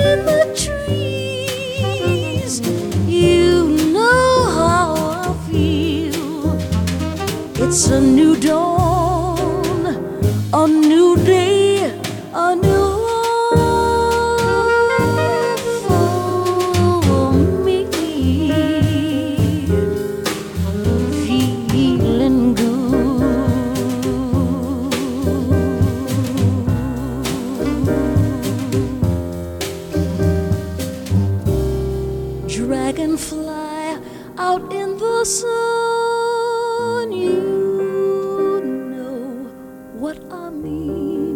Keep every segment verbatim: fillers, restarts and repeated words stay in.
in the trees. You know how I feel. It's a new dawn, a new day, a new life for me. Feeling good. Dragonfly out in the sun, you know what I mean.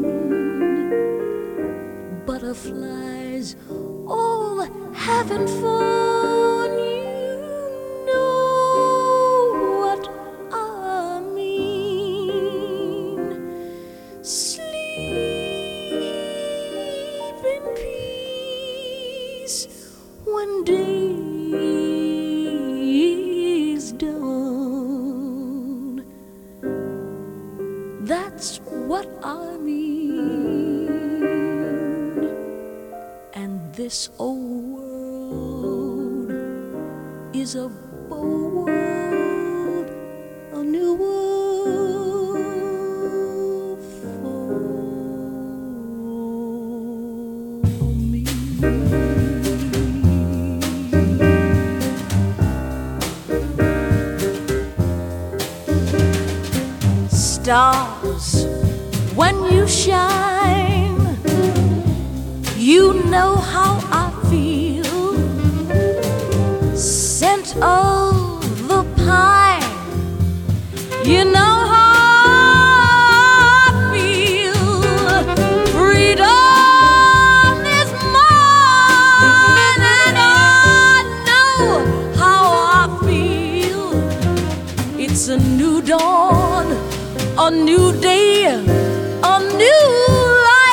Butterflies all having fun, you know what I mean. Sleep in peace when day is done. That's what I mean. And this old world is a bold world, a new world for me. Stars, when you shine, you know how I feel. Scent of the pine, you know how I feel. Freedom is mine, and I know how I feel. It's a new dawn, a new day, a new life.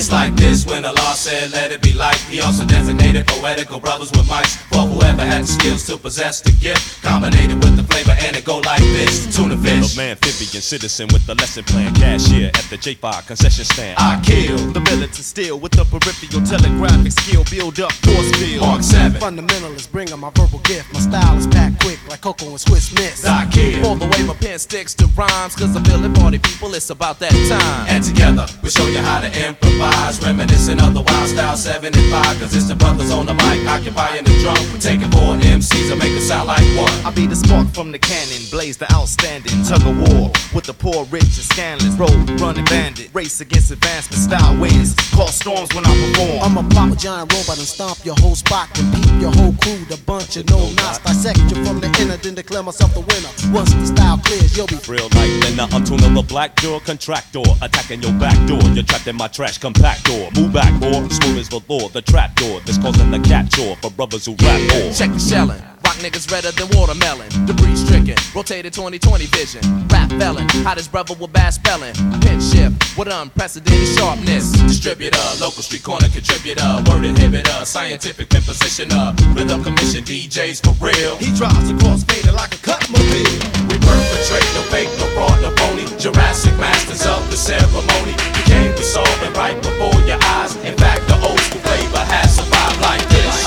It's like this when Allah said let it be light. He also designated poetical brothers with mics for whoever had the skills to possess the gift, combinated with the flavor, and it go like this. Tuna fish, little man, amphibian citizen with the lesson plan, cashier at the J five concession stand. I kill the militant steel with the peripheral telegraphic skill, build up force field. Mark seven, fundamentalist, bringing my verbal gift. My style is packed quick like Cocoa and Swiss Miss. I kill all the way my pen sticks to rhymes, cause I feel it, party people, it's about that time. And together we show you how to improvise, reminiscent of the wild style seventy-five. Cause it's the brothers on the mic occupying the drum. We're taking four M Cs and make it sound like one. I be the spark from the cannon, blaze the outstanding tug of war with the poor, rich, and scandalous. Road running bandit, race against advancement style wins. Call storms when I perform. I'm a pop a giant robot and stomp your whole spot and peep your whole crew. The bunch of no knots, dissect you from the inner, then declare myself the winner. Once the style clears, you'll be real like then I'm tuning the black door contractor, attacking your back door. You're trapped in my trash compactor. Move back, or smooth as the law, the trap door that's causing the cat chore for brothers who rap more. Check the shelling. Rock niggas redder than watermelon. Debris stricken, rotated twenty twenty vision. Rap felon, hottest brother with bad spelling. Pin shift with unprecedented sharpness. Distributor, local street corner contributor, word inhibitor, scientific pin positioner, rhythm commission D Js for real. He drives across fader like a cut mobile. We perpetrate no fake, no fraud, no phony. Jurassic masters of the ceremony. We came, we saw it right before your eyes. In fact, the old school flavor has survived like this.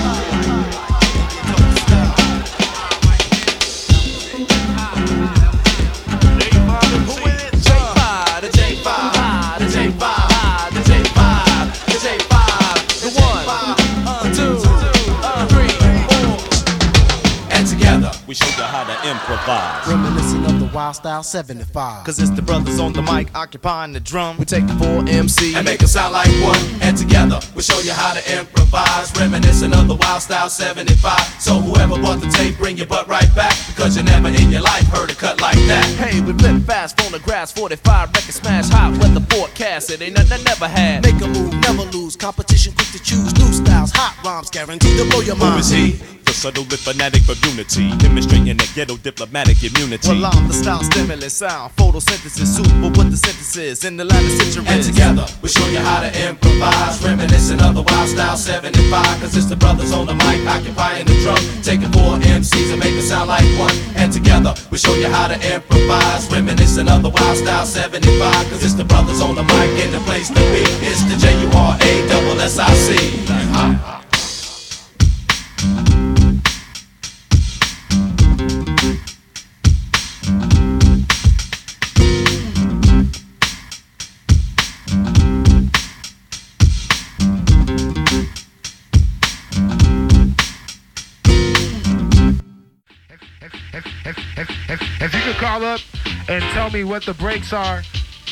We show you how to improvise, reminiscent of the wild style seventy-five. Cause it's the brothers on the mic occupying the drum. We take the four M C and make it sound like one. And together we show you how to improvise, reminiscent of the wild style seventy-five. So whoever bought the tape, bring your butt right back, because you never in your life heard a cut like that. Hey, we flip fast, phonographs, forty-five record smash, hot weather forecast. It ain't nothing I never had. Make a move, never lose. Competition quick to choose. New styles, hot rhymes, guaranteed to blow your mind. Who is he? The subtle lit fanatic for unity, demonstrating the ghetto diplomatic immunity. Well, I'm the style stimulus sound, photosynthesis, super with the synthesis in the line of centuries. And together we show you how to improvise, reminiscent of the wild style seventy-five. Cause it's the brothers on the mic occupying the drum, taking four M Cs and make it sound like one. And together we show you how to improvise, reminiscent of the wild style seventy-five. Cause it's the brothers on the mic and the place to be. It's the J U R A double S I C. Uh, If you could call up and tell me what the breaks are,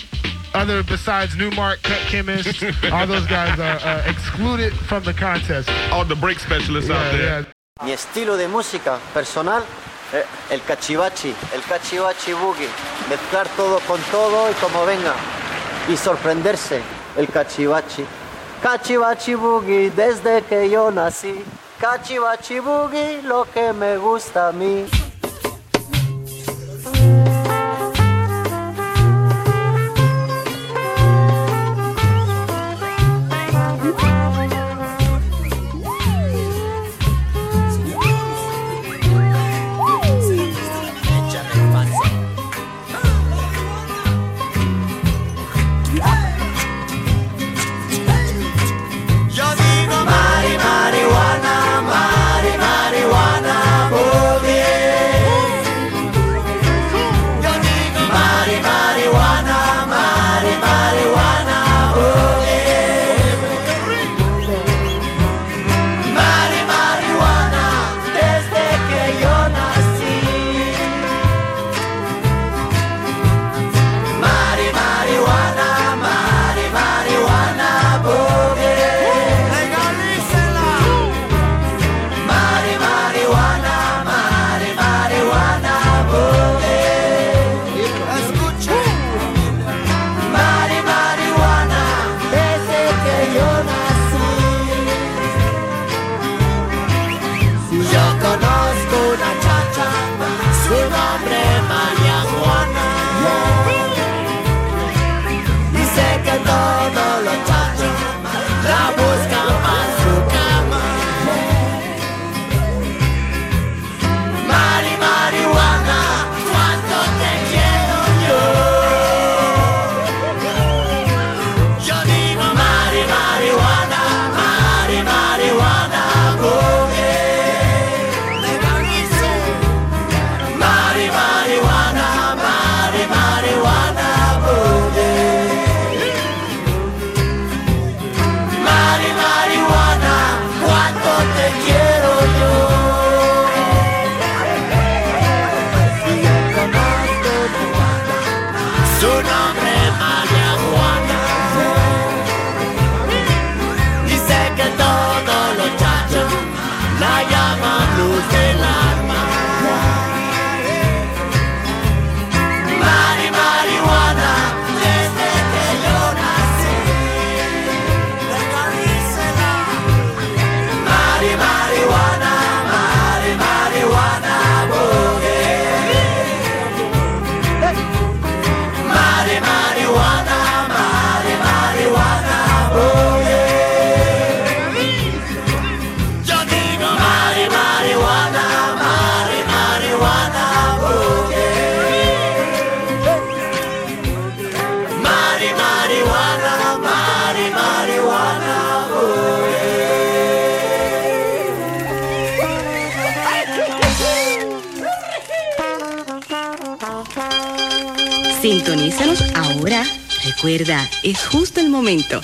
other besides Newmark, Cut Chemist, all those guys are uh, excluded from the contest. All the break specialists yeah, out there. Yeah. Mi estilo de música personal, eh, el cachivachi, el cachivachi boogie. Mezclar todo con todo y como venga. Y sorprenderse, el cachivachi. Cachivachi boogie desde que yo nací. Cachivachi boogie, lo que me gusta a mí. Todos los chachos Sintonízanos ahora. Recuerda, es justo el momento.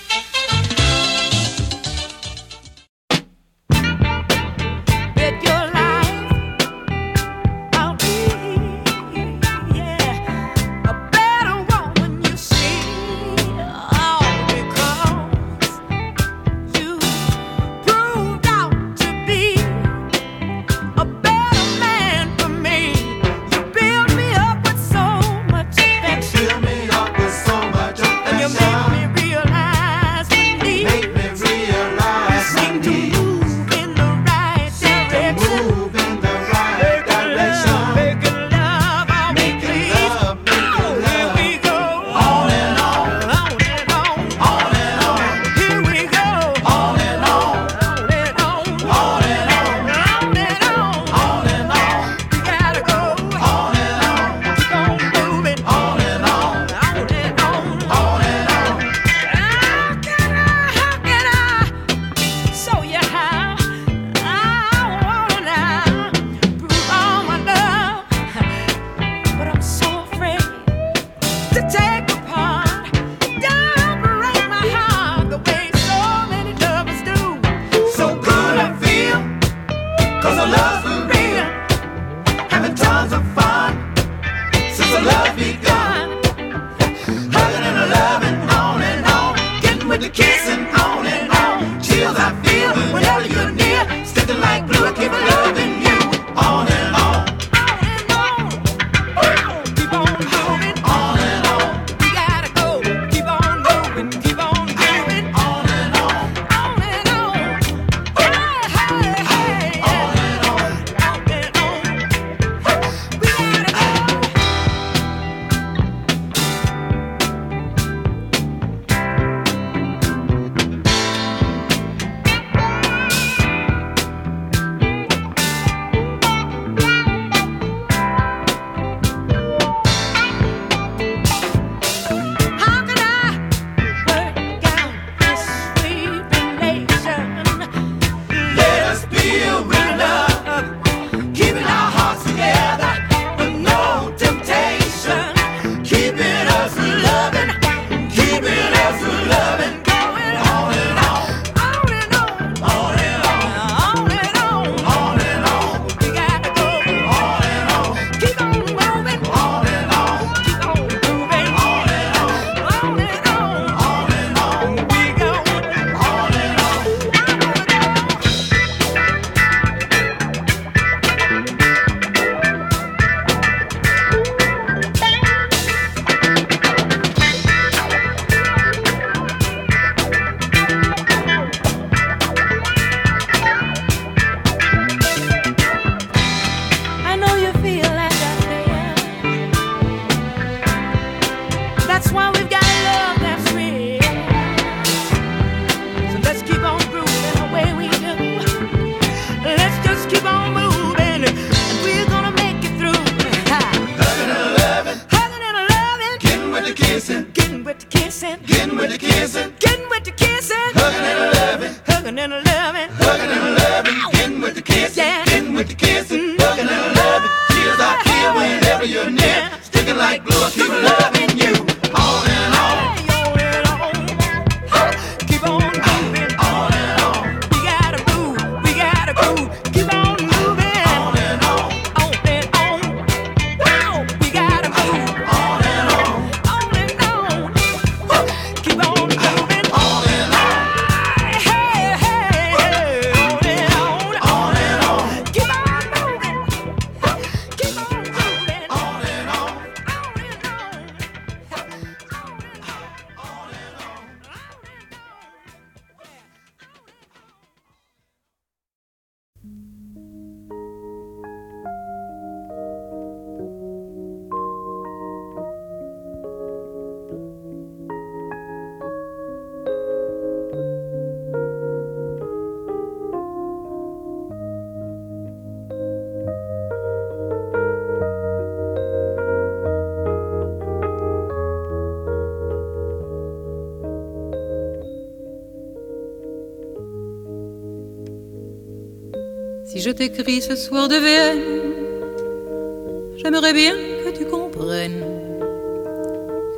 Si je t'écris ce soir de Vienne, j'aimerais bien que tu comprennes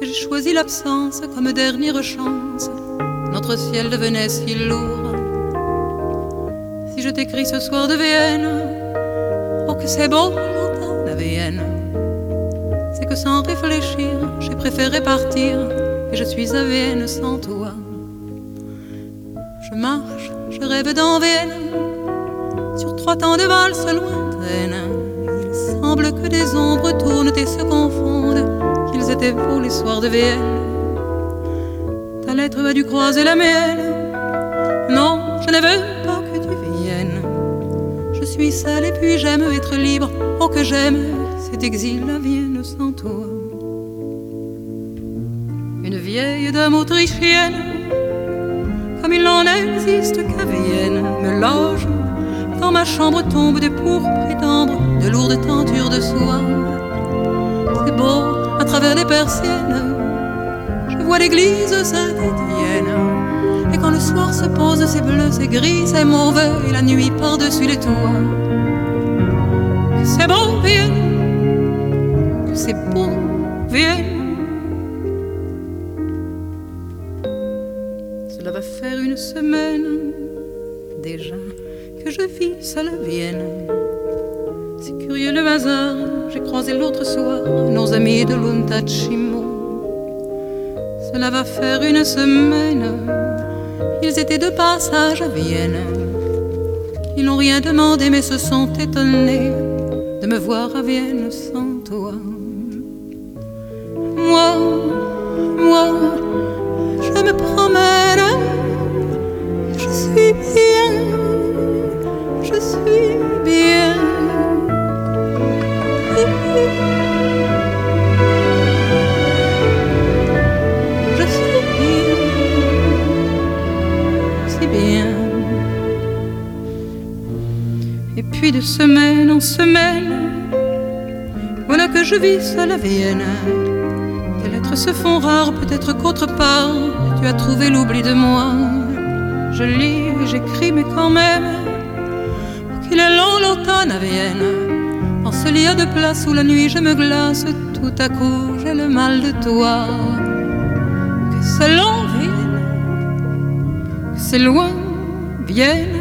que j'ai choisi l'absence comme dernière chance. Notre ciel devenait si lourd. Si je t'écris ce soir de Vienne, oh que c'est beau l'automne à Vienne, c'est que sans réfléchir, j'ai préféré partir et je suis à Vienne sans toi. Je marche, je rêve dans Vienne, sur trois temps de valse lointaine. Il semble que des ombres tournent et se confondent, qu'ils étaient beaux les soirs de Vienne. Ta lettre a dû croiser la mienne. Non, je ne veux pas que tu viennes. Je suis seule et puis j'aime être libre. Oh que j'aime cet exil à Vienne sans toi. Une vieille dame autrichienne, comme il n'en existe qu'à Vienne, me loge dans ma chambre, tombe des pourpres et d'ambre, de lourdes tentures de soie. C'est beau à travers les persiennes, je vois l'église Saint-Étienne. Et quand le soir se pose, c'est bleu, c'est gris, c'est mauvais, et la nuit par-dessus les toits. Que c'est beau Vienne, que c'est beau Vienne. Cela va faire une semaine déjà que je vis seule à Vienne. C'est curieux le hasard, j'ai croisé l'autre soir nos amis de l'Untacimo. Cela va faire une semaine, ils étaient de passage à Vienne. Ils n'ont rien demandé mais se sont étonnés de me voir à Vienne sans toi. Moi, moi, je me promène, je suis bien, je suis bien. Je suis bien, si bien. Et puis de semaine en semaine, voilà que je vis seule à Vienne. Tes lettres se font rares, peut-être qu'autre part tu as trouvé l'oubli de moi. Je lis et j'écris, mais quand même, qu'il est long l'automne à Vienne. En ce lit à deux places où la nuit je me glace, tout à coup j'ai le mal de toi. Que c'est long Vienne, que c'est loin Vienne.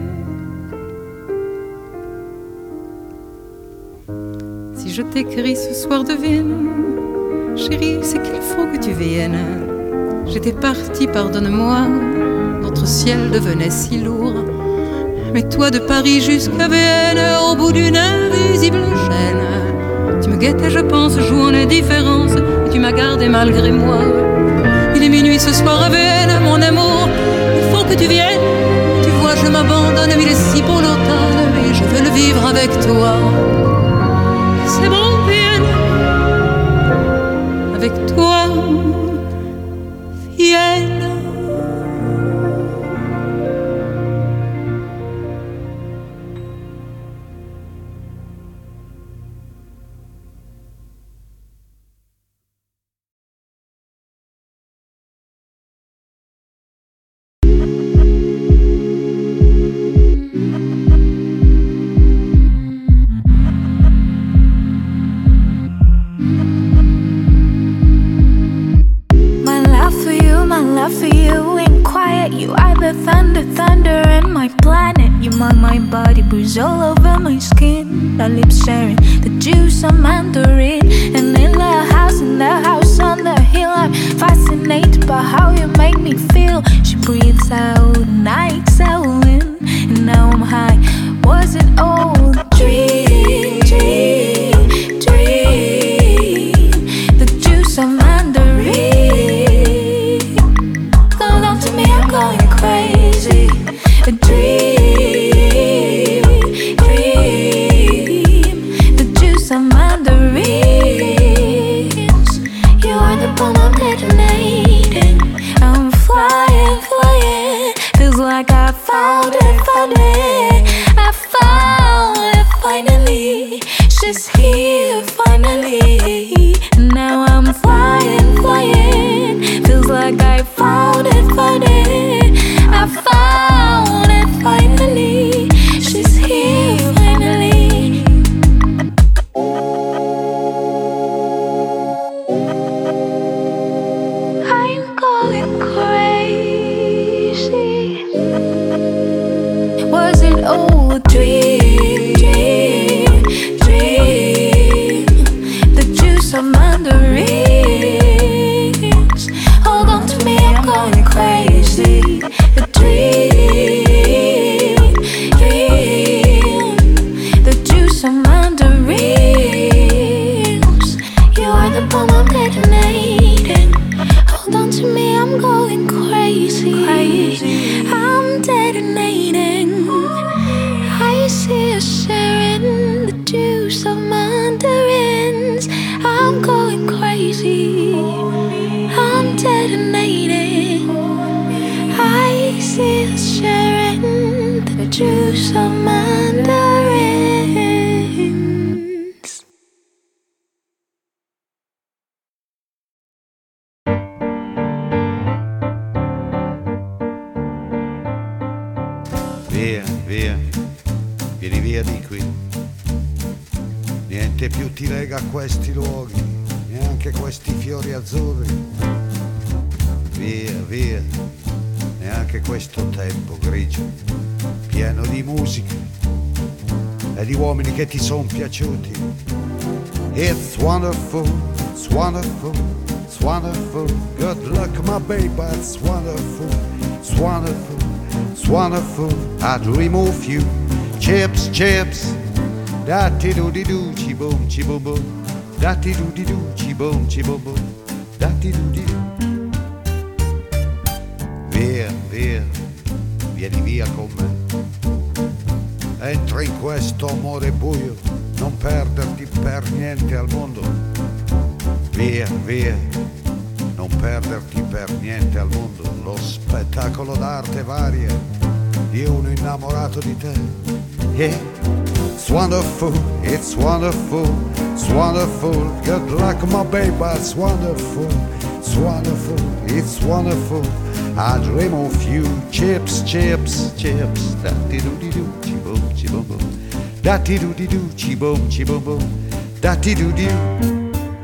Si je t'écris ce soir de Vienne, chérie, c'est qu'il faut que tu viennes. J'étais partie, pardonne-moi, notre ciel devenait si lourd. Mais toi de Paris jusqu'à Vienne, au bout d'une invisible chaîne, tu me guettes et je pense, joue en indifférence, et tu m'as gardé malgré moi. Il est minuit ce soir à Vienne, mon amour, il faut que tu viennes. Tu vois, je m'abandonne, mais il est si beau l'automne, et je veux le vivre avec toi. C'est bon Vienne, avec toi, Vienne. All over my skin, our lips sharing the juice of mandarin. And in the house, in the house on the hill, I'm fascinated by how you make me feel. She breathes out and I exhale in, and now I'm high. Was it all a dream, dream, dream? The juice of mandarin. Come down to me, I'm going crazy. A dream. Like juice of mandarins. Hold on to me, I'm going crazy. A dream, the juice of mandarins. You are the bomb I'm detonating. Hold on to me, I'm going crazy. Crazy. I'm detonating. I see us sharing the juice of mandarins. I'm going crazy. I'm detonating. I see us sharing the juice of mandarins. Via, via, vieni via di qui. Niente più ti lega a questi luoghi, neanche questi fiori azzurri. Via, via, neanche questo tempo grigio, pieno di musica e di uomini che ti son piaciuti. It's wonderful, it's wonderful, it's wonderful. Good luck my baby, it's wonderful, it's wonderful, it's wonderful. I'd remove you, chips, chips. Datti do di do, ci boom, ci boom boom. Datti do di do, ci boom, ci boom boom. Datti do di do. Via, via, vieni via con me. Entra in questo amore buio, non perderti per niente al mondo. Via, via, non perderti per niente al mondo. Lo spettacolo d'arte varia di uno innamorato di te. Yeah. It's wonderful, it's wonderful, it's wonderful. Good luck my baby, it's wonderful, it's wonderful, it's wonderful. I dream of you, chips, chips, chips. Da-ti-do-di-do, chi-boom, chi-boom-boom. Da-ti-do-di-do, chi-boom, chi-boom-boom. Da-ti-do-di-do.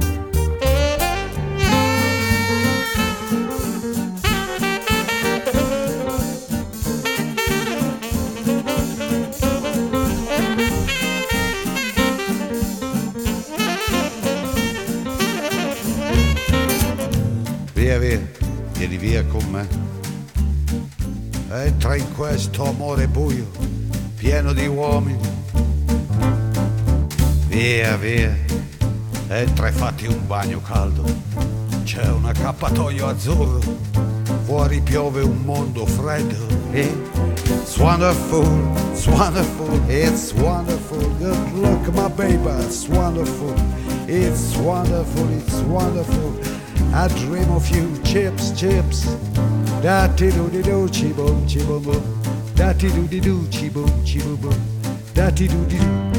Via, via, vieni via con me. Entra in questo amore buio, pieno di uomini. Via, via, entra e fatti un bagno caldo. C'è un accappatoio azzurro, fuori piove un mondo freddo. It's wonderful, it's wonderful, it's wonderful. Good luck my baby, it's wonderful, it's wonderful, it's wonderful. I dream of you, chips, chips. Da-ti-do-di-do, chi-boom, chi-boom-boom. Da-ti-do-di-do, chi-boom, chi-boom-boom. Da-ti-do-di-do.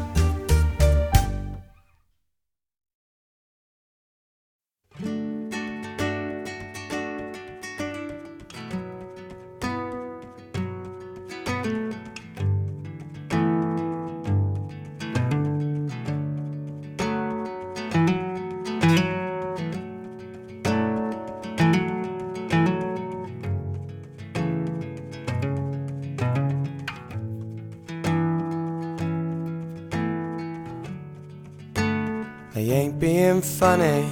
I ain't being funny,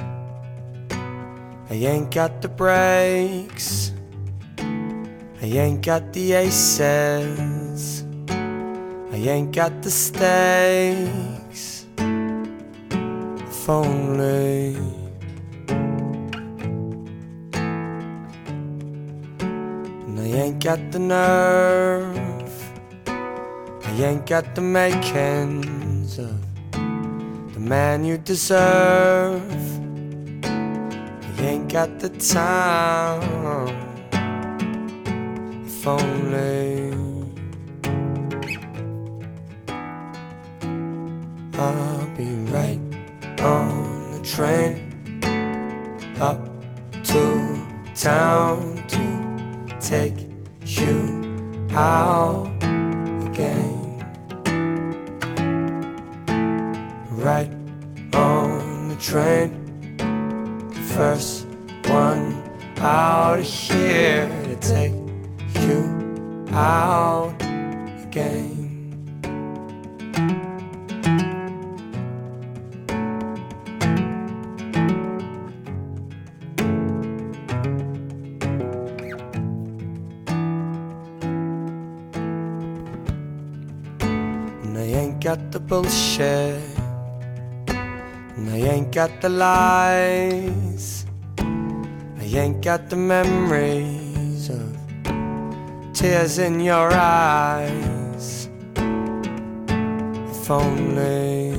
I ain't got the breaks, I ain't got the aces, I ain't got the stakes. If only and I ain't got the nerve, I ain't got the makings of the man you deserve. You ain't got the time. If only I'll be right on the train up to town to take you out again. Right on the train, first one out of here to take you out again. got the bullshit, and I ain't got the lies. I ain't got the memories of tears in your eyes. If only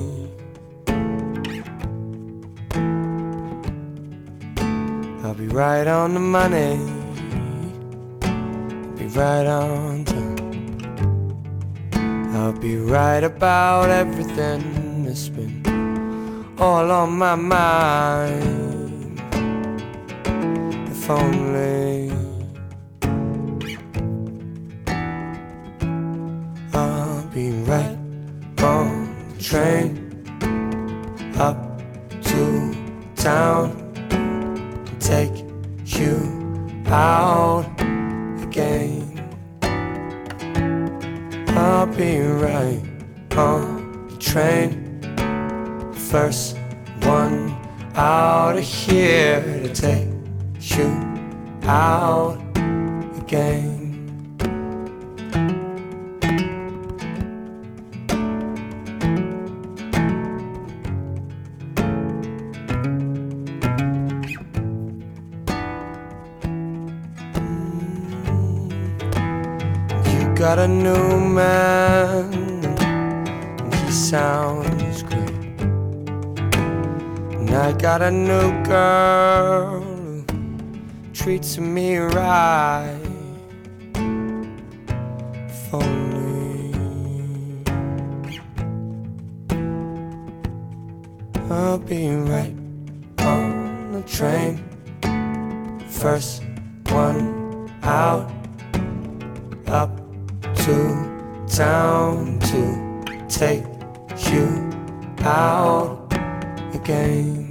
I'll be right on the money, I'll be right on time. I'll be right about everything that's been all on my mind. If only I'll be right on the train up to town and take you out again. I'll be right on the train, first one out of here to take you out again. Got a new man, and he sounds great. And I got a new girl who treats me right. If only I'll be right on the train, first one out, up to town to take you out again.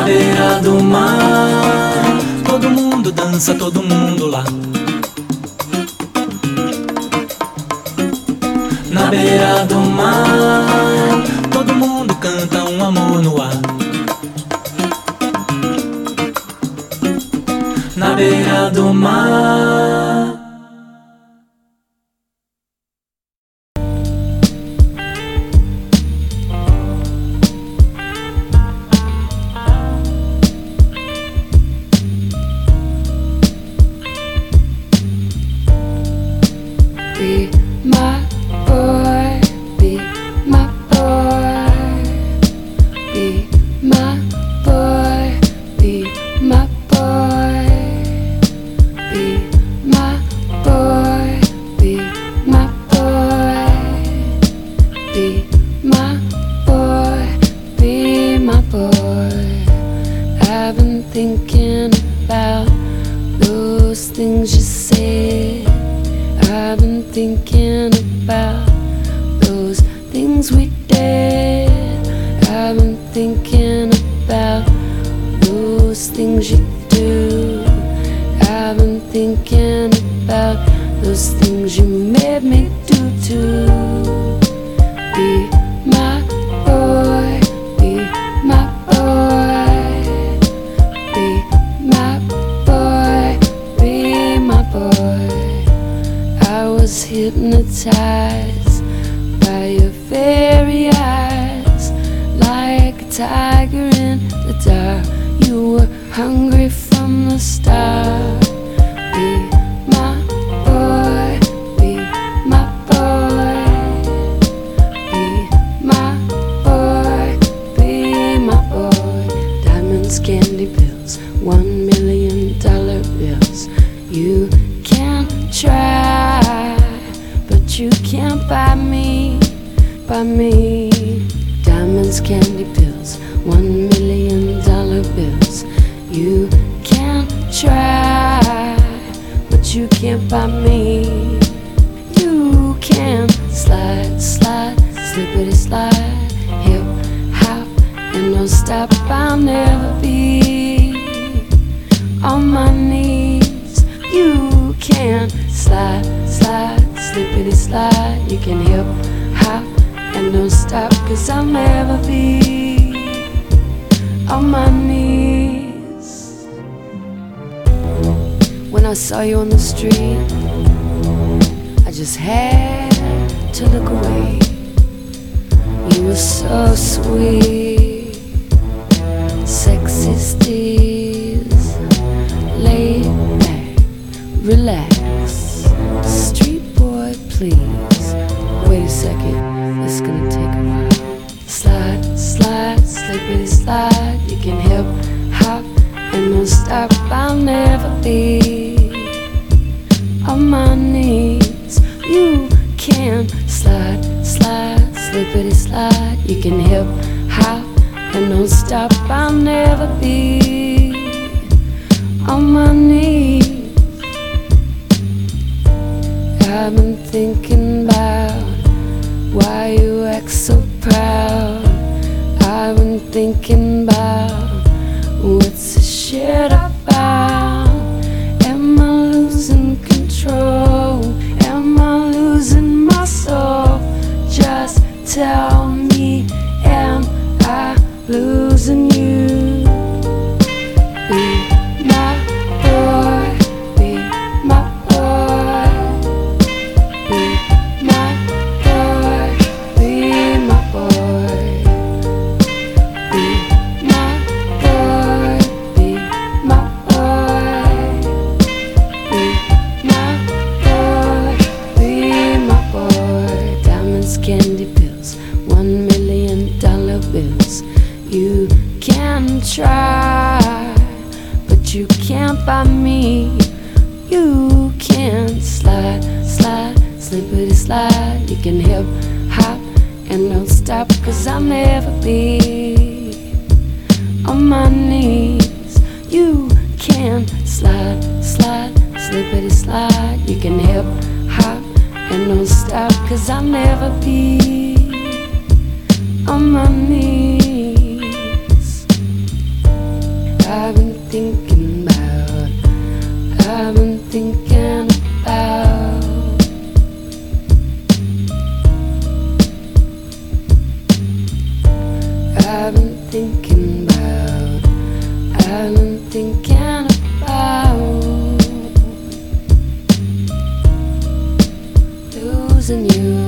beira do mar, todo mundo dança, todo mundo lá. Na beira do mar, todo mundo canta um amor no ar. Na beira do mar. Be my boy, be my boy, be my boy, be my boy, be my boy, be my boy, be my boy, be my boy. I've been thinking about those things you said. I've been thinking about those things we did. I've been thinking about those things you do. I've been thinking about those things you made me do too. Be my boy, be my boy, be my boy, be my boy. I was hypnotized by your very eyes, like a tiger in the dark. You were hungry from the start. Be my boy, be my boy, be my boy, be my boy. Diamonds, candy pills, one million dollar bills. You can try, but you can't buy me, buy me. Diamonds, candy pills, one million dollar bills. You can try, but you can't buy me. You can slide, slide, slippity slide, hip hop, and don't stop. I'll never be on my knees. You can slide, slide, slippity slide. You can hip hop and don't stop, 'cause I'll never be on my knees. When I saw you on the street, I just had to look away. You were so sweet, sexy steez, laid back, relax, street boy, please. Wait a second, it's gonna take a while. Slide, slide, slippity slide. You can hip hop and don't stop. I'll never be on my knees. You can slide, slide, slippity slide. You can hip hop and don't stop. I'll never be on my knees. I've been thinking about why you act so proud. I've been thinking about what's this shit about. Am I losing control? Am I losing my soul? Just tell me, am I losing you? Be my boy, be my boy, be my boy, be my boy, be my boy, be my boy, be my boy, be my boy. Diamonds, candy pills, one million dollar bills. You can try, but you can't buy me. You can slide, slide, slippity slide. You can hip hop and don't stop, 'cause I'll never be on my knees. You can slide, slide, slippity slide. You can hip hop and don't stop, 'cause I'll never be on my knees. thinking about, I've been thinking about. I've been thinking about, I've been thinking about losing you.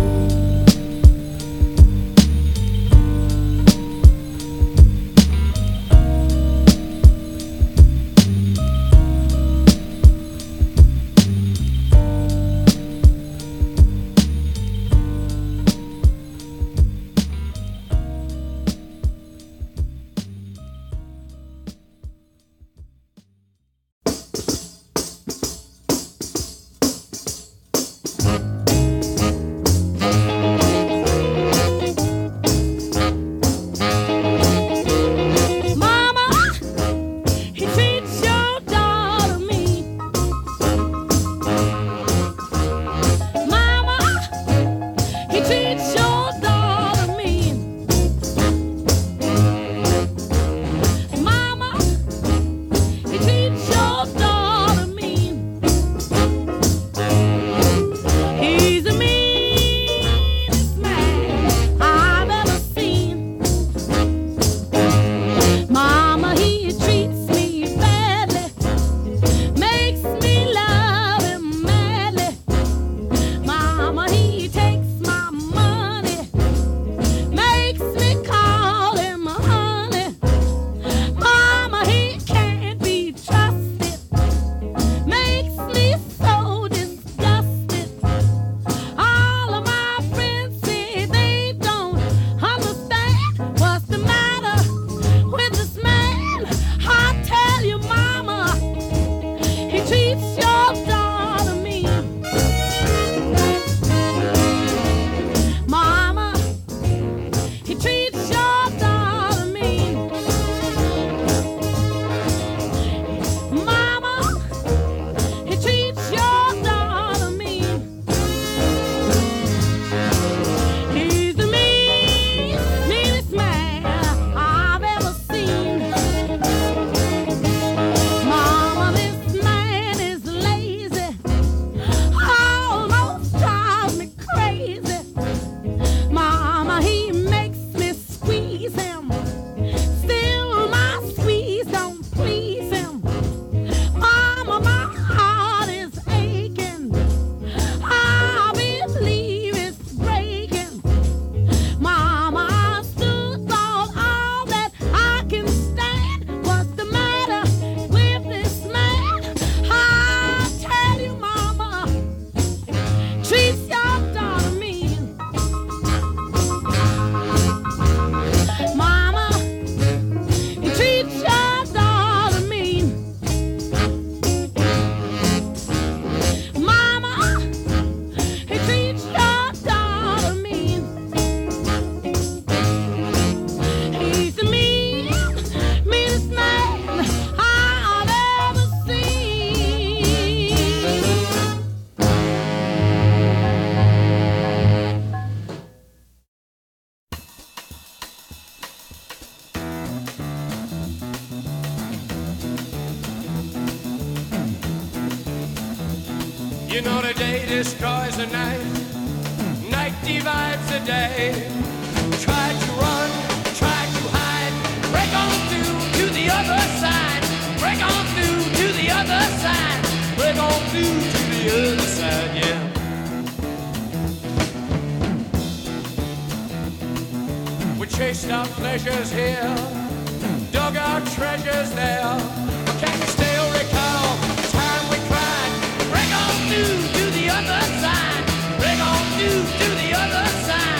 You know the day destroys the night, night divides the day. Try to run, try to hide, break on through to the other side, break on through to the other side, break on through to the other side, yeah. We chased our pleasures here, dug our treasures there, but can you still recall the time we cried? Break on through to the other side, break on through to the other side.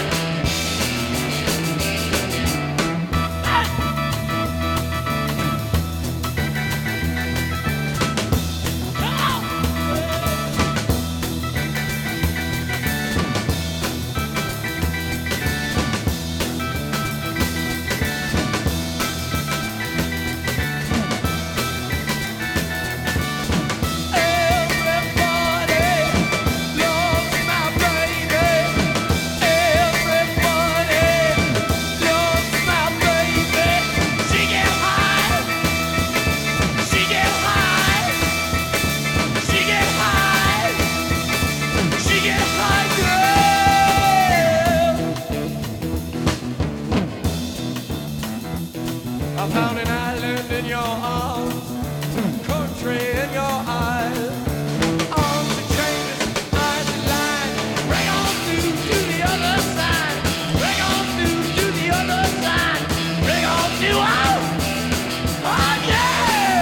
found an island in your arms, country in your eyes. Arms are changes, eyes are lines. Bring on through to the other side. Bring on through to the other side. Bring on through, oh, oh yeah.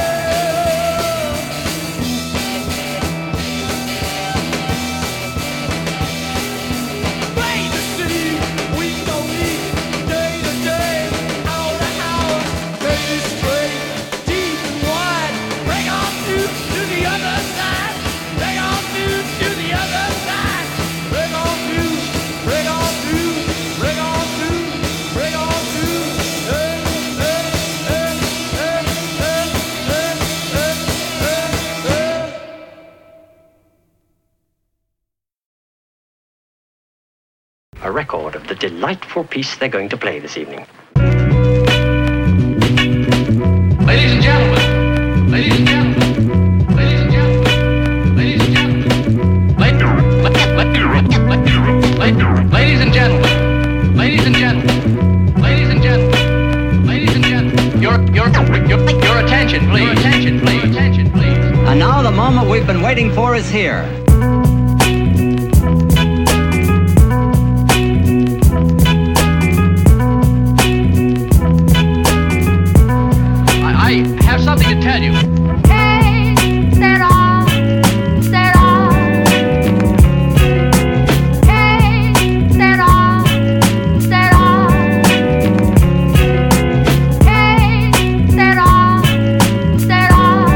Play the sea, week to week, day to day, hour to hour. Baby straight, deep and wide. Bring on through to the other side. Bring on through to the other side. Bring on through, bring on through, bring on through, bring on through. Hey, hey, hey, hey, hey, hey, hey, hey, hey. A record of the delightful piece they're going to play this evening. Ladies and gentlemen, ladies and gentlemen, ladies and gentlemen, ladies and gentlemen, ladies and gentlemen, ladies and gentlemen, ladies and gentlemen, ladies and gentlemen, your your your your attention, please, your attention, please, attention, please. And now the moment we've been waiting for is here. I have something to tell you. Hey, set off, set off. Hey, set off, set off. Hey, set off, set off.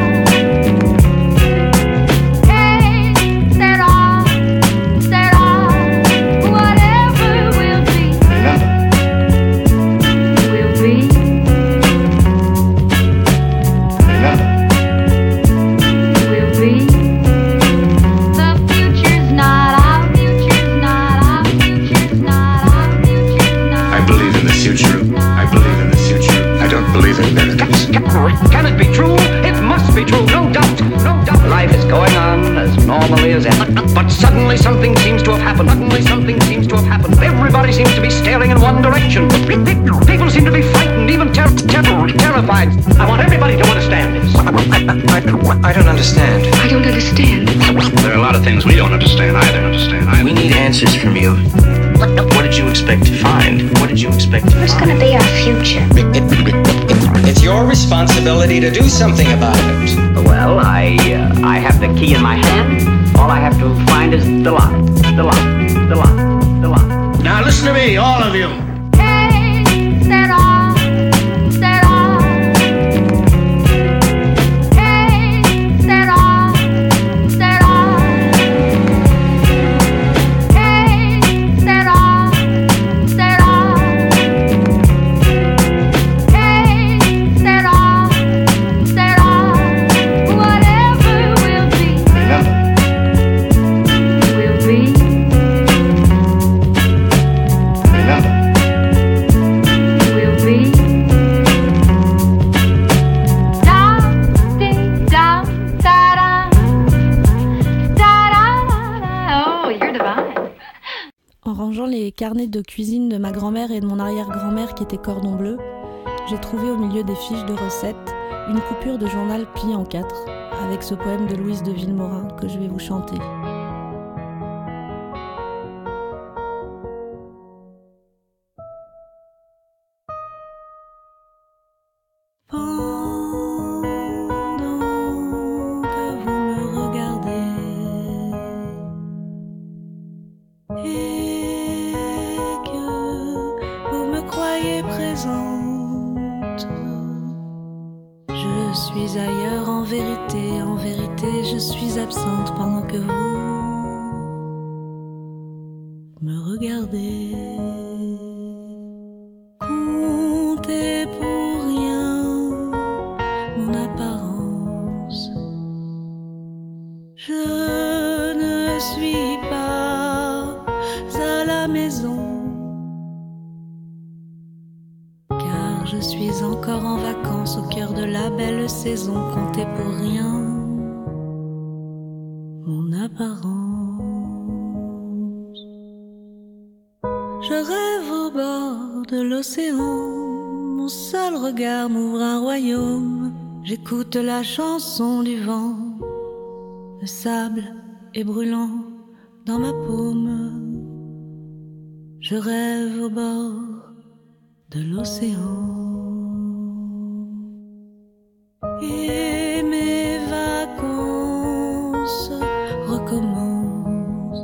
Hey, set off, set off. Whatever will be, will be. Can it be true? It must be true, no doubt, no doubt. Life is going on as normally as ever. But suddenly something seems to have happened. Suddenly something seems to have happened. Everybody seems to be staring in one direction. People seem to be frightened, even ter ter terrified. I want everybody to understand this. I, I, I don't understand. I don't understand. There are a lot of things we don't understand either. Understand either. We need answers from you. What did you expect to find? What did you expect to Who's find? gonna be our future? It's your responsibility to do something about it. Well, I uh, I have the key in my hand. All I have to find is the lock. The lock. The lock. The lock. Now listen to me, all of you. Hey, set off, set off. Hey, set off, set off. Hey, set off, set off. Hey, set off, set off. Whatever will be, will be. En rangeant les carnets de cuisine de ma grand-mère et de mon arrière-grand-mère qui étaient cordon bleu, j'ai trouvé au milieu des fiches de recettes une coupure de journal pliée en quatre, avec ce poème de Louise de Villemorin que je vais vous chanter. Je suis ailleurs en vérité, en vérité je suis absente pendant que vous me regardez. Comptez pour rien mon apparence. Je ne suis pas à la maison. Je suis encore en vacances au cœur de la belle saison. Comptez pour rien mon apparence. Je rêve au bord de l'océan Mon seul regard m'ouvre un royaume. J'écoute la chanson du vent. Le sable est brûlant dans ma paume. Je rêve au bord de l'océan. Et mes vacances recommencent.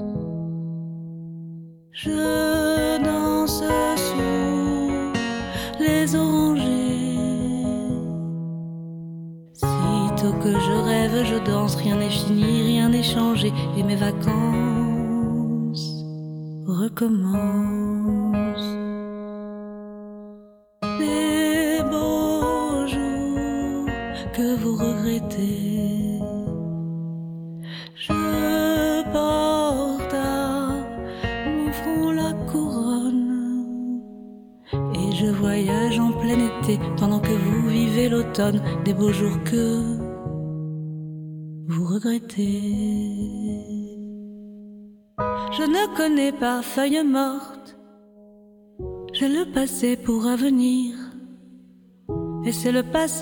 Je danse sous les orangers. Sitôt que je rêve, je danse. Rien n'est fini, rien n'est changé. Et mes vacances recommencent. Les beaux jours que vous regrettez, je porte à mon front la couronne. Et je voyage en plein été pendant que vous vivez l'automne. Des beaux jours que vous regrettez. Je ne connais pas feuille morte. J'ai le passé pour avenir. Et c'est le passé